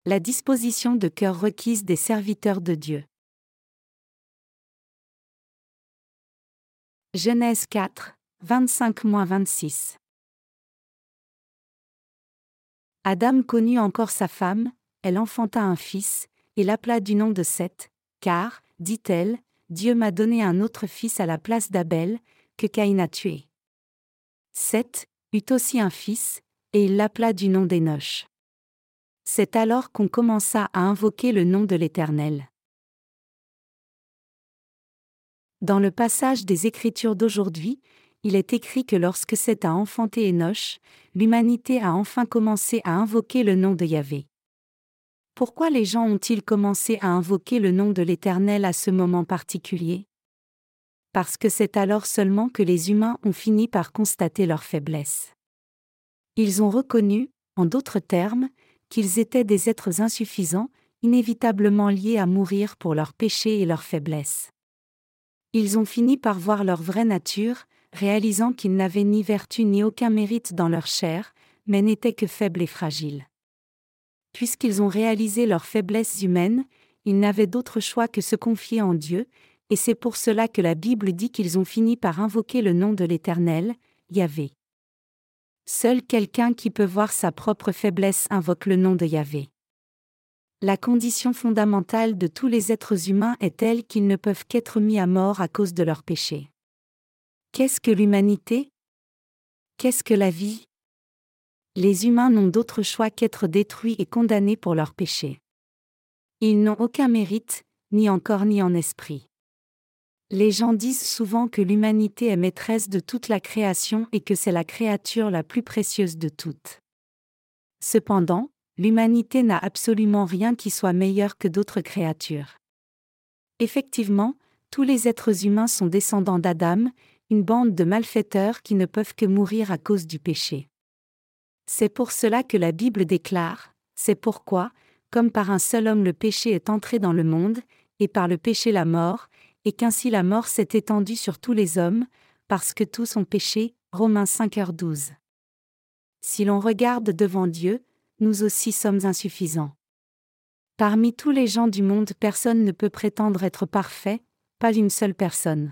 La disposition de cœur requise des serviteurs de Dieu. Genèse 4, 25-26. Adam connut encore sa femme, elle enfanta un fils, et l'appela du nom de Seth, car, dit-elle, Dieu m'a donné un autre fils à la place d'Abel, que Caïn a tué. Seth eut aussi un fils, et il l'appela du nom d'Énoch. C'est alors qu'on commença à invoquer le nom de l'Éternel. Dans le passage des Écritures d'aujourd'hui, il est écrit que lorsque Seth a enfanté Énoch, l'humanité a enfin commencé à invoquer le nom de Yahvé. Pourquoi les gens ont-ils commencé à invoquer le nom de l'Éternel à ce moment particulier? Parce que c'est alors seulement que les humains ont fini par constater leur faiblesse. Ils ont reconnu, en d'autres termes, qu'ils étaient des êtres insuffisants, inévitablement liés à mourir pour leurs péchés et leurs faiblesses. Ils ont fini par voir leur vraie nature, réalisant qu'ils n'avaient ni vertu ni aucun mérite dans leur chair, mais n'étaient que faibles et fragiles. Puisqu'ils ont réalisé leur faiblesse humaine, ils n'avaient d'autre choix que se confier en Dieu, et c'est pour cela que la Bible dit qu'ils ont fini par invoquer le nom de l'Éternel, Yahvé. Seul quelqu'un qui peut voir sa propre faiblesse invoque le nom de Yahvé. La condition fondamentale de tous les êtres humains est telle qu'ils ne peuvent qu'être mis à mort à cause de leurs péchés. Qu'est-ce que l'humanité? Qu'est-ce que la vie? Les humains n'ont d'autre choix qu'être détruits et condamnés pour leurs péchés. Ils n'ont aucun mérite, ni en corps ni en esprit. Les gens disent souvent que l'humanité est maîtresse de toute la création et que c'est la créature la plus précieuse de toutes. Cependant, l'humanité n'a absolument rien qui soit meilleur que d'autres créatures. Effectivement, tous les êtres humains sont descendants d'Adam, une bande de malfaiteurs qui ne peuvent que mourir à cause du péché. C'est pour cela que la Bible déclare, c'est pourquoi, comme par un seul homme le péché est entré dans le monde, et par le péché la mort, et qu'ainsi la mort s'est étendue sur tous les hommes, parce que tous ont péché, Romains 5h12. Si l'on regarde devant Dieu, nous aussi sommes insuffisants. Parmi tous les gens du monde, personne ne peut prétendre être parfait, pas une seule personne.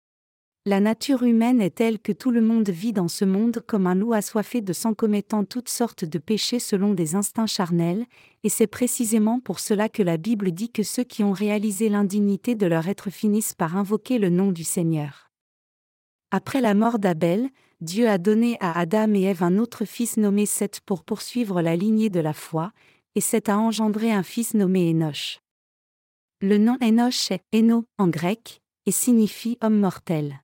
La nature humaine est telle que tout le monde vit dans ce monde comme un loup assoiffé de sang commettant toutes sortes de péchés selon des instincts charnels, et c'est précisément pour cela que la Bible dit que ceux qui ont réalisé l'indignité de leur être finissent par invoquer le nom du Seigneur. Après la mort d'Abel, Dieu a donné à Adam et Ève un autre fils nommé Seth pour poursuivre la lignée de la foi, et Seth a engendré un fils nommé Énoch. Le nom Énoch est Éno en grec, et signifie homme mortel.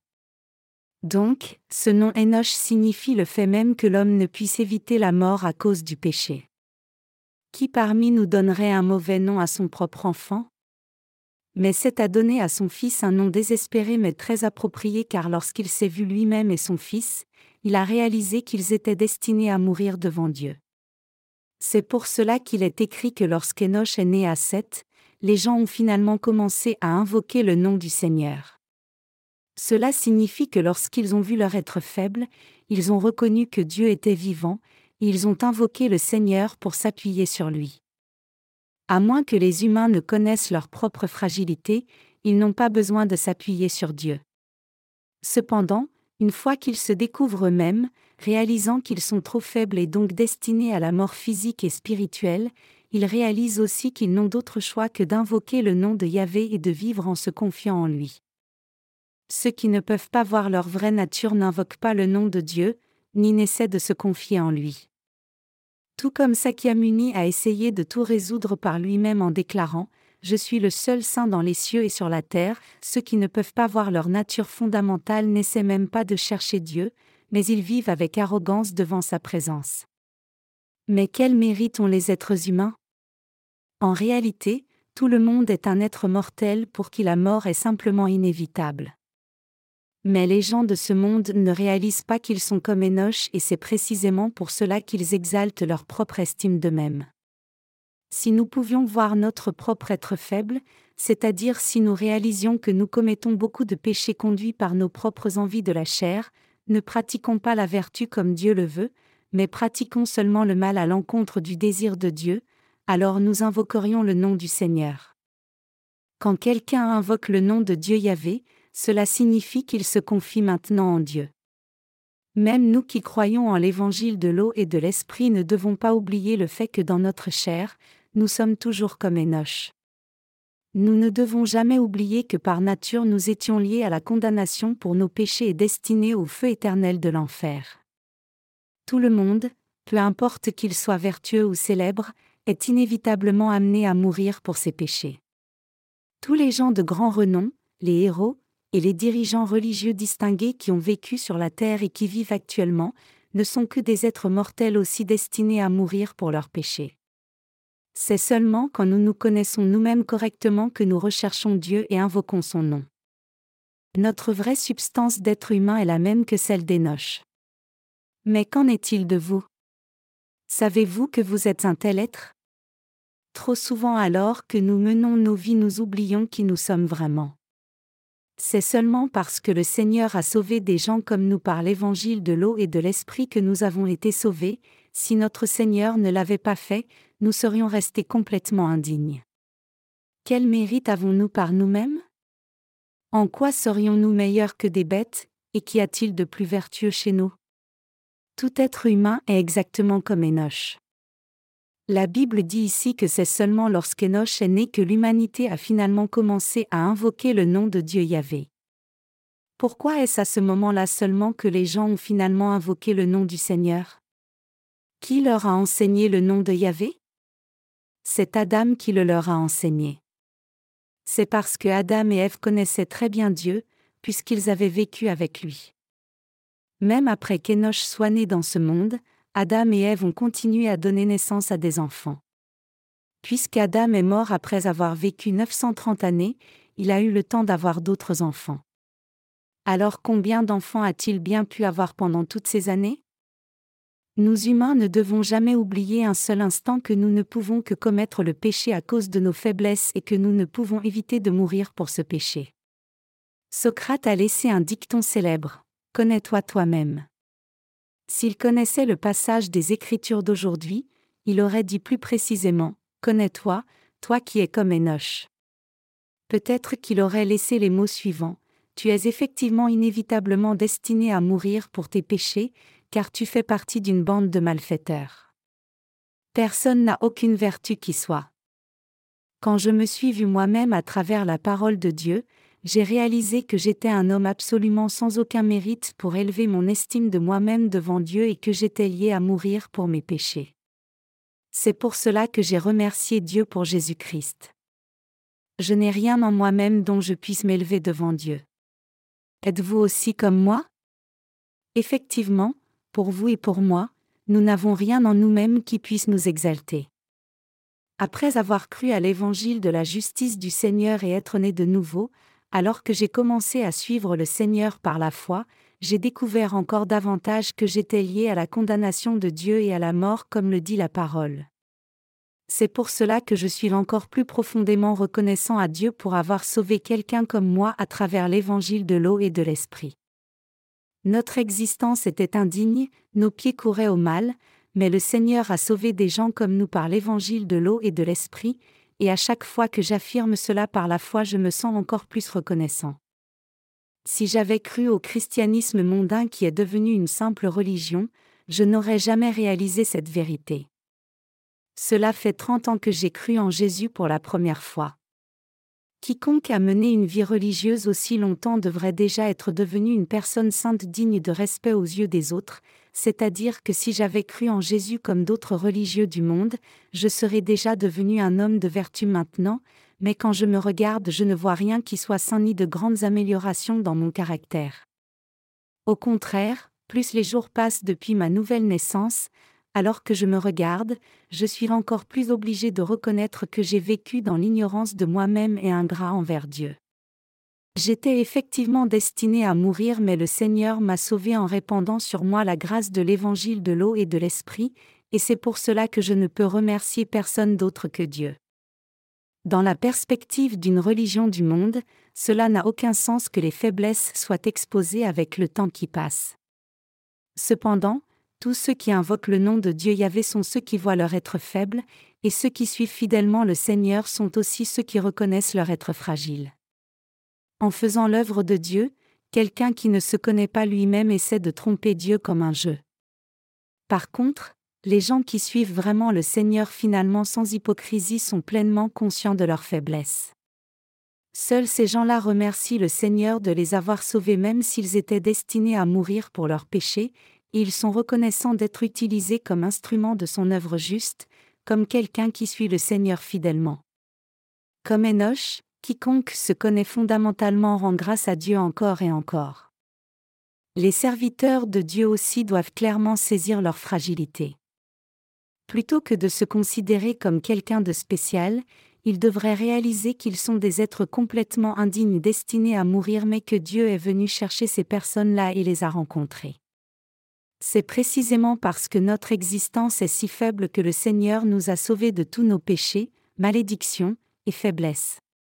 Donc, ce nom Énoch signifie le fait même que l'homme ne puisse éviter la mort à cause du péché. Qui parmi nous donnerait un mauvais nom à son propre enfant? Mais Seth a donné à son fils un nom désespéré mais très approprié car lorsqu'il s'est vu lui-même et son fils, il a réalisé qu'ils étaient destinés à mourir devant Dieu. C'est pour cela qu'il est écrit que lorsqu'Énoch est né à Seth, les gens ont finalement commencé à invoquer le nom du Seigneur. Cela signifie que lorsqu'ils ont vu leur être faible, ils ont reconnu que Dieu était vivant, et ils ont invoqué le Seigneur pour s'appuyer sur lui. À moins que les humains ne connaissent leur propre fragilité, ils n'ont pas besoin de s'appuyer sur Dieu. Cependant, une fois qu'ils se découvrent eux-mêmes, réalisant qu'ils sont trop faibles et donc destinés à la mort physique et spirituelle, ils réalisent aussi qu'ils n'ont d'autre choix que d'invoquer le nom de Yahvé et de vivre en se confiant en lui. Ceux qui ne peuvent pas voir leur vraie nature n'invoquent pas le nom de Dieu, ni n'essaient de se confier en lui. Tout comme Sakyamuni a essayé de tout résoudre par lui-même en déclarant « Je suis le seul saint dans les cieux et sur la terre », ceux qui ne peuvent pas voir leur nature fondamentale n'essaient même pas de chercher Dieu, mais ils vivent avec arrogance devant sa présence. Mais quel mérite ont les êtres humains? En réalité, tout le monde est un être mortel pour qui la mort est simplement inévitable. Mais les gens de ce monde ne réalisent pas qu'ils sont comme Énoch et c'est précisément pour cela qu'ils exaltent leur propre estime d'eux-mêmes. Si nous pouvions voir notre propre être faible, c'est-à-dire si nous réalisions que nous commettons beaucoup de péchés conduits par nos propres envies de la chair, ne pratiquons pas la vertu comme Dieu le veut, mais pratiquons seulement le mal à l'encontre du désir de Dieu, alors nous invoquerions le nom du Seigneur. Quand quelqu'un invoque le nom de Dieu Yahvé, cela signifie qu'il se confie maintenant en Dieu. Même nous qui croyons en l'évangile de l'eau et de l'esprit ne devons pas oublier le fait que dans notre chair, nous sommes toujours comme Enoch. Nous ne devons jamais oublier que par nature nous étions liés à la condamnation pour nos péchés et destinés au feu éternel de l'enfer. Tout le monde, peu importe qu'il soit vertueux ou célèbre, est inévitablement amené à mourir pour ses péchés. Tous les gens de grand renom, les héros, et les dirigeants religieux distingués qui ont vécu sur la terre et qui vivent actuellement, ne sont que des êtres mortels aussi destinés à mourir pour leurs péchés. C'est seulement quand nous nous connaissons nous-mêmes correctement que nous recherchons Dieu et invoquons son nom. Notre vraie substance d'être humain est la même que celle d'Enoch. Mais qu'en est-il de vous? Savez-vous que vous êtes un tel être? Trop souvent alors que nous menons nos vies nous oublions qui nous sommes vraiment. C'est seulement parce que le Seigneur a sauvé des gens comme nous par l'évangile de l'eau et de l'esprit que nous avons été sauvés. Si notre Seigneur ne l'avait pas fait, nous serions restés complètement indignes. Quel mérite avons-nous par nous-mêmes? En quoi serions-nous meilleurs que des bêtes, et qu'y a-t-il de plus vertueux chez nous? Tout être humain est exactement comme Enoch. La Bible dit ici que c'est seulement lorsqu'Enoch est né que l'humanité a finalement commencé à invoquer le nom de Dieu Yahvé. Pourquoi est-ce à ce moment-là seulement que les gens ont finalement invoqué le nom du Seigneur? Qui leur a enseigné le nom de Yahvé? C'est Adam qui le leur a enseigné. C'est parce que Adam et Ève connaissaient très bien Dieu, puisqu'ils avaient vécu avec lui. Même après qu'Enoch soit né dans ce monde, Adam et Ève ont continué à donner naissance à des enfants. Puisqu'Adam est mort après avoir vécu 930 années, il a eu le temps d'avoir d'autres enfants. Alors combien d'enfants a-t-il bien pu avoir pendant toutes ces années? Nous humains ne devons jamais oublier un seul instant que nous ne pouvons que commettre le péché à cause de nos faiblesses et que nous ne pouvons éviter de mourir pour ce péché. Socrate a laissé un dicton célèbre: « Connais-toi toi-même ». S'il connaissait le passage des Écritures d'aujourd'hui, il aurait dit plus précisément: « Connais-toi, toi qui es comme Enoch ». Peut-être qu'il aurait laissé les mots suivants: « Tu es effectivement inévitablement destiné à mourir pour tes péchés, car tu fais partie d'une bande de malfaiteurs. Personne n'a aucune vertu qui soit. » Quand je me suis vu moi-même à travers la parole de Dieu, j'ai réalisé que j'étais un homme absolument sans aucun mérite pour élever mon estime de moi-même devant Dieu et que j'étais lié à mourir pour mes péchés. C'est pour cela que j'ai remercié Dieu pour Jésus-Christ. Je n'ai rien en moi-même dont je puisse m'élever devant Dieu. Êtes-vous aussi comme moi? Effectivement, pour vous et pour moi, nous n'avons rien en nous-mêmes qui puisse nous exalter. Après avoir cru à l'évangile de la justice du Seigneur et être né de nouveau, alors que j'ai commencé à suivre le Seigneur par la foi, j'ai découvert encore davantage que j'étais lié à la condamnation de Dieu et à la mort comme le dit la parole. C'est pour cela que je suis encore plus profondément reconnaissant à Dieu pour avoir sauvé quelqu'un comme moi à travers l'évangile de l'eau et de l'esprit. Notre existence était indigne, nos pieds couraient au mal, mais le Seigneur a sauvé des gens comme nous par l'évangile de l'eau et de l'esprit, et à chaque fois que j'affirme cela par la foi je me sens encore plus reconnaissant. Si j'avais cru au christianisme mondain qui est devenu une simple religion, je n'aurais jamais réalisé cette vérité. Cela fait 30 ans que j'ai cru en Jésus pour la première fois. Quiconque a mené une vie religieuse aussi longtemps devrait déjà être devenu une personne sainte digne de respect aux yeux des autres, c'est-à-dire que si j'avais cru en Jésus comme d'autres religieux du monde, je serais déjà devenu un homme de vertu maintenant, mais quand je me regarde je ne vois rien qui soit saint ni de grandes améliorations dans mon caractère. Au contraire, plus les jours passent depuis ma nouvelle naissance, alors que je me regarde, je suis encore plus obligé de reconnaître que j'ai vécu dans l'ignorance de moi-même et ingrat envers Dieu. J'étais effectivement destiné à mourir mais le Seigneur m'a sauvé en répandant sur moi la grâce de l'évangile de l'eau et de l'esprit, et c'est pour cela que je ne peux remercier personne d'autre que Dieu. Dans la perspective d'une religion du monde, cela n'a aucun sens que les faiblesses soient exposées avec le temps qui passe. Cependant, tous ceux qui invoquent le nom de Dieu Yahvé sont ceux qui voient leur être faible, et ceux qui suivent fidèlement le Seigneur sont aussi ceux qui reconnaissent leur être fragile. En faisant l'œuvre de Dieu, quelqu'un qui ne se connaît pas lui-même essaie de tromper Dieu comme un jeu. Par contre, les gens qui suivent vraiment le Seigneur finalement sans hypocrisie sont pleinement conscients de leur faiblesse. Seuls ces gens-là remercient le Seigneur de les avoir sauvés même s'ils étaient destinés à mourir pour leurs péchés, et ils sont reconnaissants d'être utilisés comme instruments de son œuvre juste, comme quelqu'un qui suit le Seigneur fidèlement. Comme Enoch, quiconque se connaît fondamentalement rend grâce à Dieu encore et encore. Les serviteurs de Dieu aussi doivent clairement saisir leur fragilité. Plutôt que de se considérer comme quelqu'un de spécial, ils devraient réaliser qu'ils sont des êtres complètement indignes destinés à mourir mais que Dieu est venu chercher ces personnes-là et les a rencontrées. C'est précisément parce que notre existence est si faible que le Seigneur nous a sauvés de tous nos péchés, malédictions et faiblesses.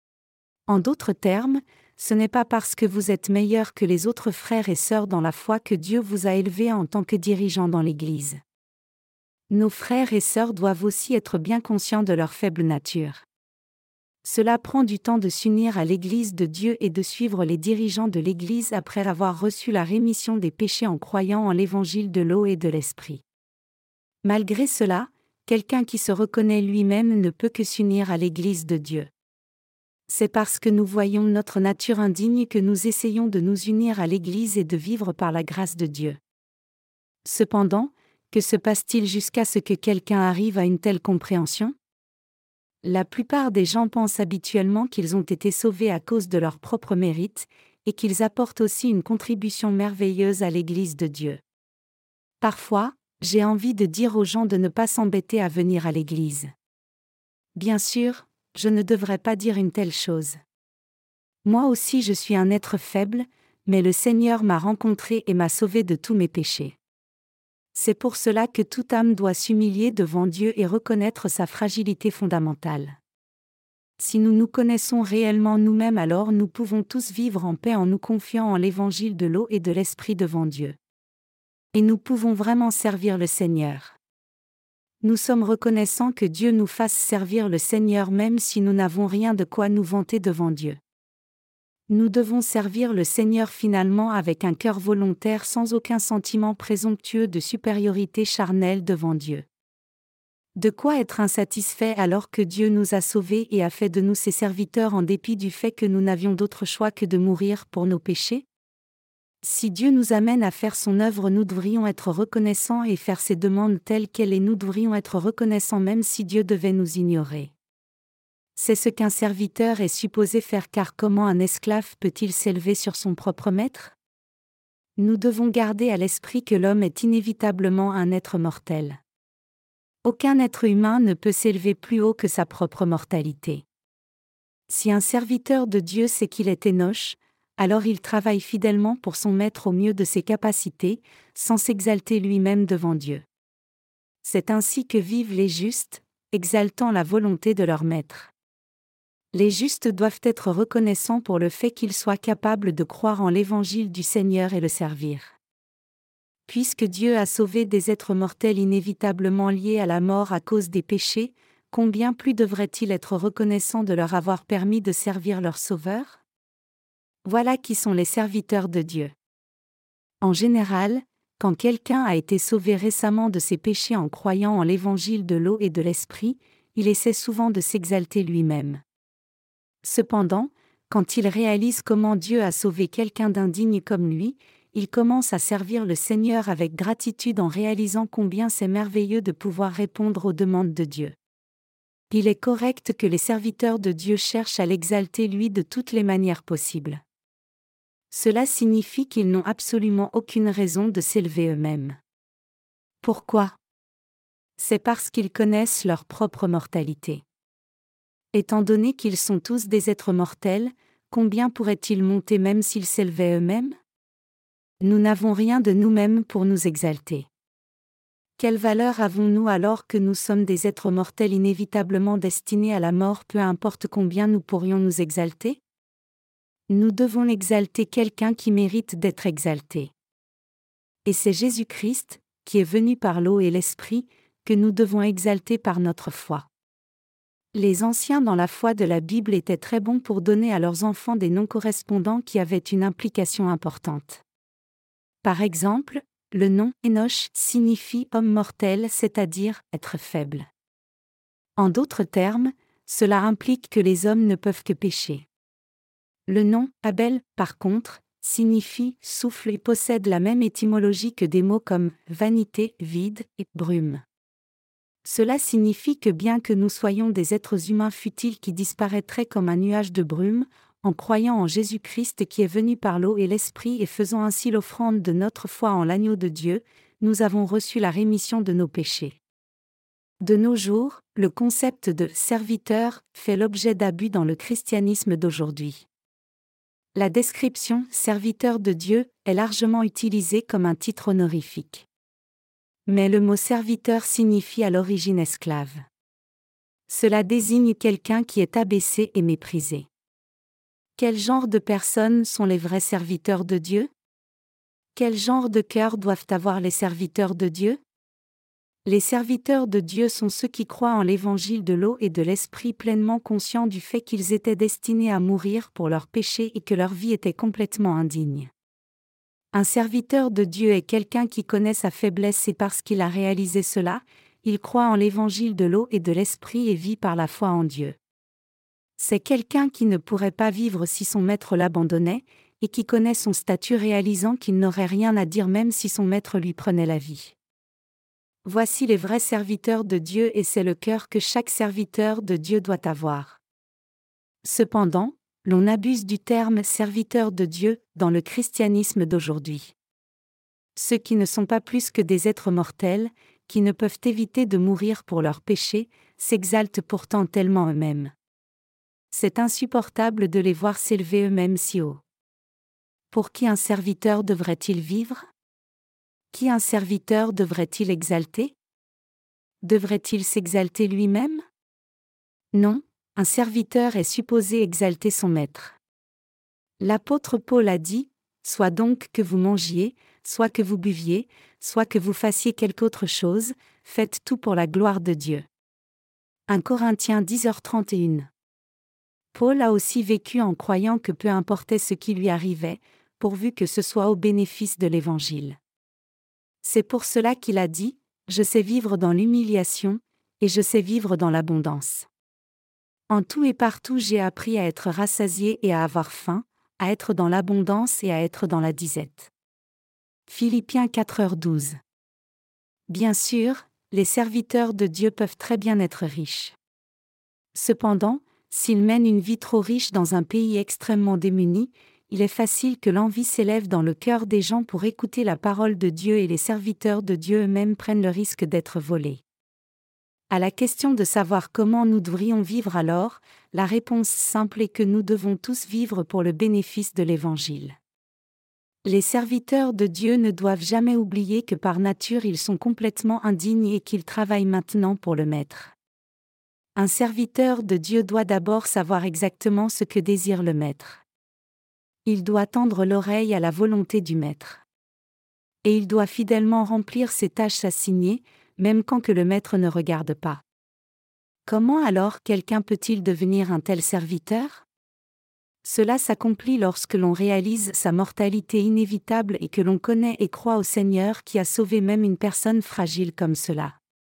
En d'autres termes, ce n'est pas parce que vous êtes meilleurs que les autres frères et sœurs dans la foi que Dieu vous a élevés en tant que dirigeants dans l'Église. Nos frères et sœurs doivent aussi être bien conscients de leur faible nature. Cela prend du temps de s'unir à l'Église de Dieu et de suivre les dirigeants de l'Église après avoir reçu la rémission des péchés en croyant en l'Évangile de l'eau et de l'Esprit. Malgré cela, quelqu'un qui se reconnaît lui-même ne peut que s'unir à l'Église de Dieu. C'est parce que nous voyons notre nature indigne que nous essayons de nous unir à l'Église et de vivre par la grâce de Dieu. Cependant, que se passe-t-il jusqu'à ce que quelqu'un arrive à une telle compréhension ? La plupart des gens pensent habituellement qu'ils ont été sauvés à cause de leur propre mérite, et qu'ils apportent aussi une contribution merveilleuse à l'Église de Dieu. Parfois, j'ai envie de dire aux gens de ne pas s'embêter à venir à l'Église. Bien sûr, je ne devrais pas dire une telle chose. Moi aussi je suis un être faible, mais le Seigneur m'a rencontré et m'a sauvé de tous mes péchés. C'est pour cela que toute âme doit s'humilier devant Dieu et reconnaître sa fragilité fondamentale. Si nous nous connaissons réellement nous-mêmes, alors nous pouvons tous vivre en paix en nous confiant en l'évangile de l'eau et de l'esprit devant Dieu. Et nous pouvons vraiment servir le Seigneur. Nous sommes reconnaissants que Dieu nous fasse servir le Seigneur même si nous n'avons rien de quoi nous vanter devant Dieu. Nous devons servir le Seigneur finalement avec un cœur volontaire sans aucun sentiment présomptueux de supériorité charnelle devant Dieu. De quoi être insatisfait alors que Dieu nous a sauvés et a fait de nous ses serviteurs en dépit du fait que nous n'avions d'autre choix que de mourir pour nos péchés ? Si Dieu nous amène à faire son œuvre, nous devrions être reconnaissants et faire ses demandes telles quelles et nous devrions être reconnaissants même si Dieu devait nous ignorer. C'est ce qu'un serviteur est supposé faire car comment un esclave peut-il s'élever sur son propre maître ? Nous devons garder à l'esprit que l'homme est inévitablement un être mortel. Aucun être humain ne peut s'élever plus haut que sa propre mortalité. Si un serviteur de Dieu sait qu'il est Enoch, alors il travaille fidèlement pour son maître au mieux de ses capacités, sans s'exalter lui-même devant Dieu. C'est ainsi que vivent les justes, exaltant la volonté de leur maître. Les justes doivent être reconnaissants pour le fait qu'ils soient capables de croire en l'évangile du Seigneur et le servir. Puisque Dieu a sauvé des êtres mortels inévitablement liés à la mort à cause des péchés, combien plus devraient-ils être reconnaissants de leur avoir permis de servir leur Sauveur ? Voilà qui sont les serviteurs de Dieu. En général, quand quelqu'un a été sauvé récemment de ses péchés en croyant en l'évangile de l'eau et de l'esprit, il essaie souvent de s'exalter lui-même. Cependant, quand il réalise comment Dieu a sauvé quelqu'un d'indigne comme lui, il commence à servir le Seigneur avec gratitude en réalisant combien c'est merveilleux de pouvoir répondre aux demandes de Dieu. Il est correct que les serviteurs de Dieu cherchent à l'exalter lui de toutes les manières possibles. Cela signifie qu'ils n'ont absolument aucune raison de s'élever eux-mêmes. Pourquoi ? C'est parce qu'ils connaissent leur propre mortalité. Étant donné qu'ils sont tous des êtres mortels, combien pourraient-ils monter même s'ils s'élevaient eux-mêmes ? Nous n'avons rien de nous-mêmes pour nous exalter. Quelle valeur avons-nous alors que nous sommes des êtres mortels inévitablement destinés à la mort, peu importe combien nous pourrions nous exalter ? Nous devons exalter quelqu'un qui mérite d'être exalté. Et c'est Jésus-Christ, qui est venu par l'eau et l'esprit, que nous devons exalter par notre foi. Les anciens dans la foi de la Bible étaient très bons pour donner à leurs enfants des noms correspondants qui avaient une implication importante. Par exemple, le nom Enoch signifie homme mortel, c'est-à-dire être faible. En d'autres termes, cela implique que les hommes ne peuvent que pécher. Le nom Abel, par contre, signifie souffle et possède la même étymologie que des mots comme vanité, vide et brume. Cela signifie que bien que nous soyons des êtres humains futiles qui disparaîtraient comme un nuage de brume, en croyant en Jésus-Christ qui est venu par l'eau et l'Esprit et faisant ainsi l'offrande de notre foi en l'agneau de Dieu, nous avons reçu la rémission de nos péchés. De nos jours, le concept de « serviteur » fait l'objet d'abus dans le christianisme d'aujourd'hui. La description « serviteur de Dieu » est largement utilisée comme un titre honorifique. Mais le mot serviteur signifie à l'origine esclave. Cela désigne quelqu'un qui est abaissé et méprisé. Quel genre de personnes sont les vrais serviteurs de Dieu? Quel genre de cœur doivent avoir les serviteurs de Dieu? Les serviteurs de Dieu sont ceux qui croient en l'évangile de l'eau et de l'esprit pleinement conscients du fait qu'ils étaient destinés à mourir pour leurs péchés et que leur vie était complètement indigne. Un serviteur de Dieu est quelqu'un qui connaît sa faiblesse et parce qu'il a réalisé cela, il croit en l'évangile de l'eau et de l'esprit et vit par la foi en Dieu. C'est quelqu'un qui ne pourrait pas vivre si son maître l'abandonnait, et qui connaît son statut réalisant qu'il n'aurait rien à dire même si son maître lui prenait la vie. Voici les vrais serviteurs de Dieu et c'est le cœur que chaque serviteur de Dieu doit avoir. Cependant, l'on abuse du terme « serviteur de Dieu » dans le christianisme d'aujourd'hui. Ceux qui ne sont pas plus que des êtres mortels, qui ne peuvent éviter de mourir pour leurs péchés, s'exaltent pourtant tellement eux-mêmes. C'est insupportable de les voir s'élever eux-mêmes si haut. Pour qui un serviteur devrait-il vivre? Qui un serviteur devrait-il exalter? Devrait-il s'exalter lui-même? Non. Un serviteur est supposé exalter son maître. L'apôtre Paul a dit « Soit donc que vous mangiez, soit que vous buviez, soit que vous fassiez quelque autre chose, faites tout pour la gloire de Dieu. » 1 Corinthiens 10h31. Paul a aussi vécu en croyant que peu importait ce qui lui arrivait, pourvu que ce soit au bénéfice de l'Évangile. C'est pour cela qu'il a dit « Je sais vivre dans l'humiliation, et je sais vivre dans l'abondance. » En tout et partout j'ai appris à être rassasié et à avoir faim, à être dans l'abondance et à être dans la disette. Philippiens 4h12. Bien sûr, les serviteurs de Dieu peuvent très bien être riches. Cependant, s'ils mènent une vie trop riche dans un pays extrêmement démuni, il est facile que l'envie s'élève dans le cœur des gens pour écouter la parole de Dieu et les serviteurs de Dieu eux-mêmes prennent le risque d'être volés. À la question de savoir comment nous devrions vivre alors, la réponse simple est que nous devons tous vivre pour le bénéfice de l'Évangile. Les serviteurs de Dieu ne doivent jamais oublier que par nature ils sont complètement indignes et qu'ils travaillent maintenant pour le Maître. Un serviteur de Dieu doit d'abord savoir exactement ce que désire le Maître. Il doit tendre l'oreille à la volonté du Maître. Et il doit fidèlement remplir ses tâches assignées, même quand que le Maître ne regarde pas. Comment alors quelqu'un peut-il devenir un tel serviteur? Cela s'accomplit lorsque l'on réalise sa mortalité inévitable et que l'on connaît et croit au Seigneur qui a sauvé même une personne fragile comme cela.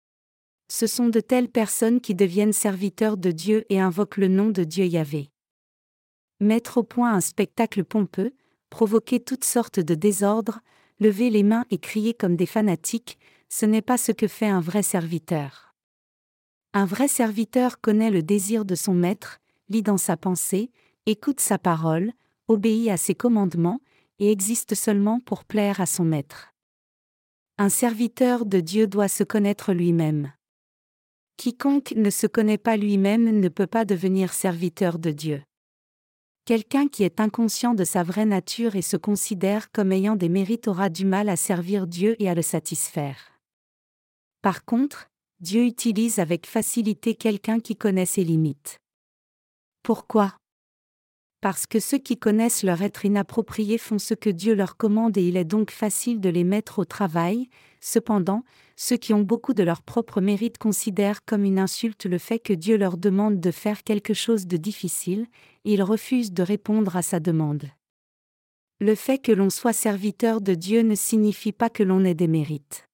Ce sont de telles personnes qui deviennent serviteurs de Dieu et invoquent le nom de Dieu Yahvé. Mettre au point un spectacle pompeux, provoquer toutes sortes de désordres, lever les mains et crier comme des fanatiques, ce n'est pas ce que fait un vrai serviteur. Un vrai serviteur connaît le désir de son maître, lit dans sa pensée, écoute sa parole, obéit à ses commandements, et existe seulement pour plaire à son maître. Un serviteur de Dieu doit se connaître lui-même. Quiconque ne se connaît pas lui-même ne peut pas devenir serviteur de Dieu. Quelqu'un qui est inconscient de sa vraie nature et se considère comme ayant des mérites aura du mal à servir Dieu et à le satisfaire. Par contre, Dieu utilise avec facilité quelqu'un qui connaît ses limites. Pourquoi? Parce que ceux qui connaissent leur être inapproprié font ce que Dieu leur commande et il est donc facile de les mettre au travail, Cependant, ceux qui ont beaucoup de leur propre mérite considèrent comme une insulte le fait que Dieu leur demande de faire quelque chose de difficile, et ils refusent de répondre à sa demande. Le fait que l'on soit serviteur de Dieu ne signifie pas que l'on ait des mérites.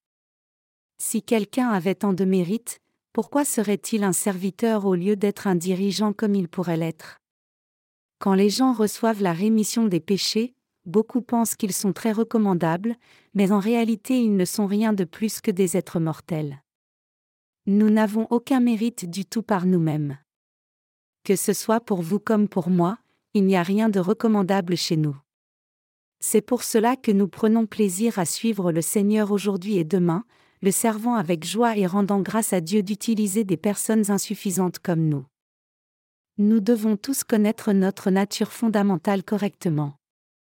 Si quelqu'un avait tant de mérites, pourquoi serait-il un serviteur au lieu d'être un dirigeant comme il pourrait l'être? Quand les gens reçoivent la rémission des péchés, beaucoup pensent qu'ils sont très recommandables, mais en réalité ils ne sont rien de plus que des êtres mortels. Nous n'avons aucun mérite du tout par nous-mêmes. Que ce soit pour vous comme pour moi, il n'y a rien de recommandable chez nous. C'est pour cela que nous prenons plaisir à suivre le Seigneur aujourd'hui et demain, le servant avec joie et rendant grâce à Dieu d'utiliser des personnes insuffisantes comme nous. Nous devons tous connaître notre nature fondamentale correctement.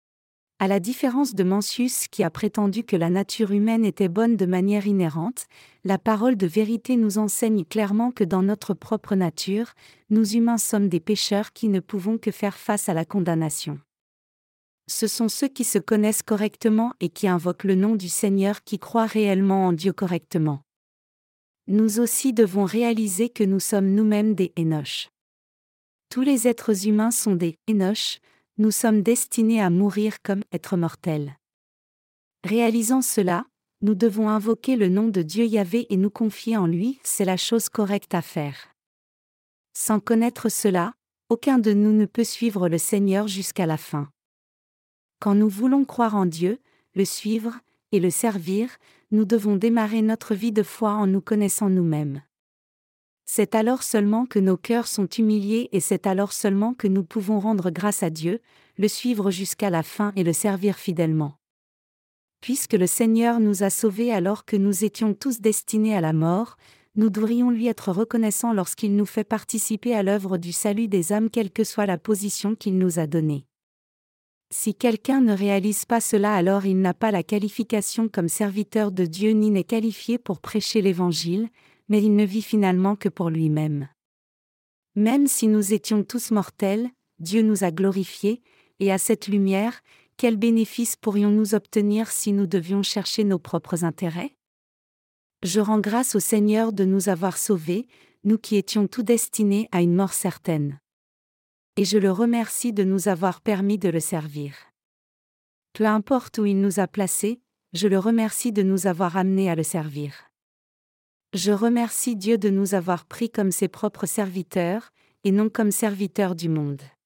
À la différence de Mencius qui a prétendu que la nature humaine était bonne de manière inhérente, la parole de vérité nous enseigne clairement que dans notre propre nature, nous humains sommes des pécheurs qui ne pouvons que faire face à la condamnation. Ce sont ceux qui se connaissent correctement et qui invoquent le nom du Seigneur qui croient réellement en Dieu correctement. Nous aussi devons réaliser que nous sommes nous-mêmes des Enoch. Tous les êtres humains sont des Enoch, nous sommes destinés à mourir comme êtres mortels. Réalisant cela, nous devons invoquer le nom de Dieu Yahvé et nous confier en lui, c'est la chose correcte à faire. Sans connaître cela, aucun de nous ne peut suivre le Seigneur jusqu'à la fin. Quand nous voulons croire en Dieu, le suivre, et le servir, nous devons démarrer notre vie de foi en nous connaissant nous-mêmes. C'est alors seulement que nos cœurs sont humiliés et c'est alors seulement que nous pouvons rendre grâce à Dieu, le suivre jusqu'à la fin et le servir fidèlement. Puisque le Seigneur nous a sauvés alors que nous étions tous destinés à la mort, nous devrions lui être reconnaissants lorsqu'il nous fait participer à l'œuvre du salut des âmes quelle que soit la position qu'il nous a donnée. Si quelqu'un ne réalise pas cela, alors il n'a pas la qualification comme serviteur de Dieu ni n'est qualifié pour prêcher l'Évangile, mais il ne vit finalement que pour lui-même. Même si nous étions tous mortels, Dieu nous a glorifiés, et à cette lumière, quel bénéfice pourrions-nous obtenir si nous devions chercher nos propres intérêts? Je rends grâce au Seigneur de nous avoir sauvés, nous qui étions tout destinés à une mort certaine. Et je le remercie de nous avoir permis de le servir. Peu importe où il nous a placés, je le remercie de nous avoir amenés à le servir. Je remercie Dieu de nous avoir pris comme ses propres serviteurs, et non comme serviteurs du monde.